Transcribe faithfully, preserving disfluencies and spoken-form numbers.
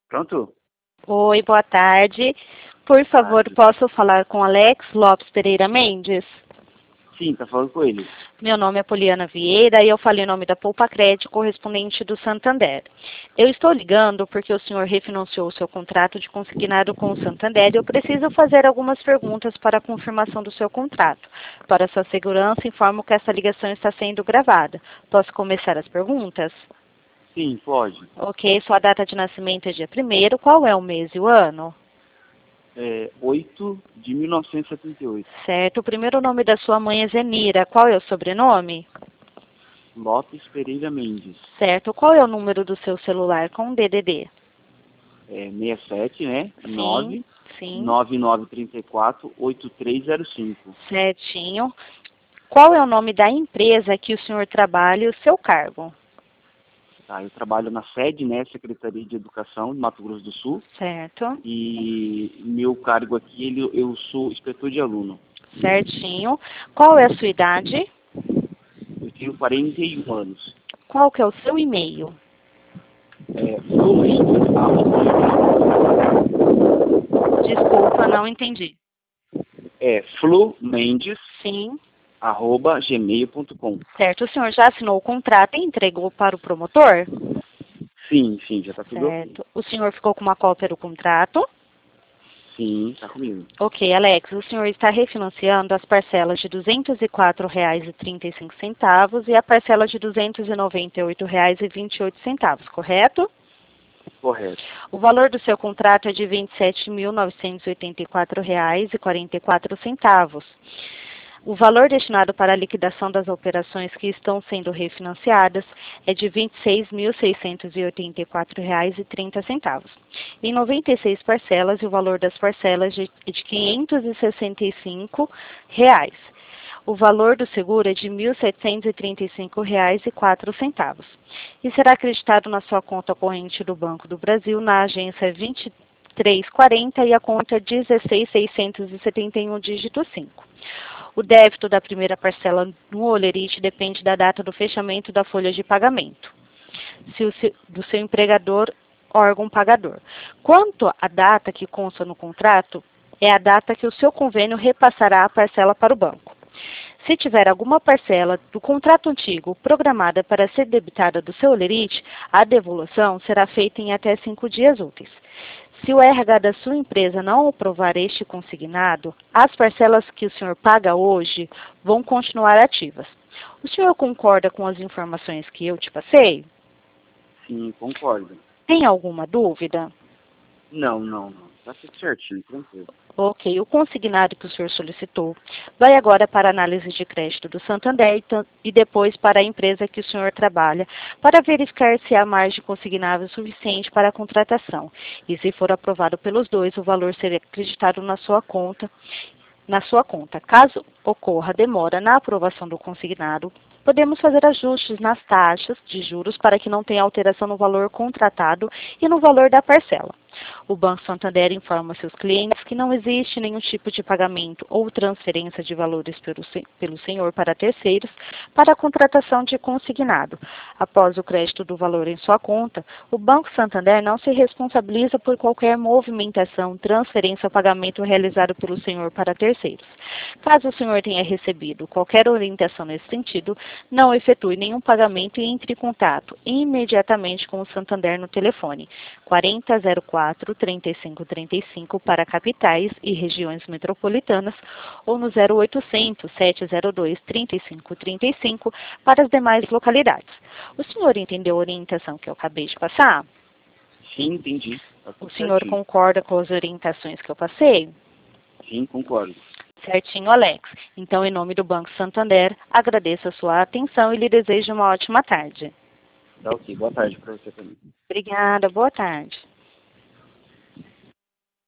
Pronto? Oi, boa tarde. Por favor, Tarde. posso falar com Alex Lopes Pereira Mendes? Sim, tá falando com ele. Meu nome é Poliana Vieira e eu falei em nome da Poupa Crédito, correspondente do Santander. Eu estou ligando porque o senhor refinanciou o seu contrato de consignado com o Santander e eu preciso fazer algumas perguntas para a confirmação do seu contrato. Para sua segurança, informo que essa ligação está sendo gravada. Posso começar as perguntas? Sim, pode. Ok, sua data de nascimento é dia primeiro. Qual é o mês e o ano? É oito de mil novecentos e setenta e oito. Certo. O primeiro nome da sua mãe é Zenira. Qual é o sobrenome? Lopes Pereira Mendes. Certo. Qual é o número do seu celular com D D D? É sessenta e sete, né? Sim, nove sim. nove nove três quatro oito três zero cinco. Certinho. Qual é o nome da empresa que o senhor trabalha e o seu cargo? Tá, eu trabalho na sede, né? Secretaria de Educação de Mato Grosso do Sul. Certo. E meu cargo aqui, ele, eu sou inspetor de aluno. Certinho. Qual é a sua idade? Eu tenho quarenta e um anos. Qual que é o seu e-mail? É, fluente, Desculpa, não entendi. é flu mendes Sim. arroba gmail ponto com. Certo. O senhor já assinou o contrato e entregou para o promotor? Sim, sim, já tá tudo ok. Certo. O senhor ficou com uma cópia do contrato? Sim, tá comigo. Ok, Alex, o senhor está refinanciando as parcelas de duzentos e quatro reais e trinta e cinco centavos e a parcela de duzentos e noventa e oito reais e vinte e oito centavos, correto? Correto. O valor do seu contrato é de vinte e sete mil novecentos e oitenta e quatro reais e quarenta e quatro centavos. O valor destinado para a liquidação das operações que estão sendo refinanciadas é de vinte e seis mil seiscentos e oitenta e quatro reais e trinta centavos. Em noventa e seis parcelas, e o valor das parcelas é de quinhentos e sessenta e cinco reais. O valor do seguro é de mil setecentos e trinta e cinco reais e quatro centavos. E será acreditado na sua conta corrente do Banco do Brasil, na agência vinte e três quarenta e a conta dezesseis mil seiscentos e setenta e um, dígito cinco. O débito da primeira parcela no Olerite depende da data do fechamento da folha de pagamento, se o seu, do seu empregador, órgão pagador. Quanto à data que consta no contrato, é a data que o seu convênio repassará a parcela para o banco. Se tiver alguma parcela do contrato antigo programada para ser debitada do seu Olerite, a devolução será feita em até cinco dias úteis. Se o R H da sua empresa não aprovar este consignado, as parcelas que o senhor paga hoje vão continuar ativas. O senhor concorda com as informações que eu te passei? Sim, concordo. Tem alguma dúvida? Não, não, não. Tá tudo certinho, tranquilo. Ok, o consignado que o senhor solicitou vai agora para a análise de crédito do Santander e depois para a empresa que o senhor trabalha, para verificar se há margem consignável suficiente para a contratação. E se for aprovado pelos dois, o valor será acreditado na sua conta. Na sua conta. Caso ocorra demora na aprovação do consignado, podemos fazer ajustes nas taxas de juros para que não tenha alteração no valor contratado e no valor da parcela. O Banco Santander informa seus clientes que não existe nenhum tipo de pagamento ou transferência de valores pelo, pelo senhor para terceiros para a contratação de consignado. Após o crédito do valor em sua conta, o Banco Santander não se responsabiliza por qualquer movimentação, transferência ou pagamento realizado pelo senhor para terceiros. Caso o senhor tenha recebido qualquer orientação nesse sentido, não efetue nenhum pagamento e entre em contato imediatamente com o Santander no telefone quarenta zero quatro, trinta e cinco trinta e cinco para capitais e regiões metropolitanas ou no zero oitocentos, sete zero dois, trinta e cinco trinta e cinco para as demais localidades. O senhor entendeu a orientação que eu acabei de passar? Sim, entendi. Tá O tudo senhor certinho. concorda com as orientações que eu passei? Sim, concordo. Certinho, Alex. Então, em nome do Banco Santander, agradeço a sua atenção e lhe desejo uma ótima tarde. Tá ok. Boa tarde pra você também. Obrigada, boa tarde.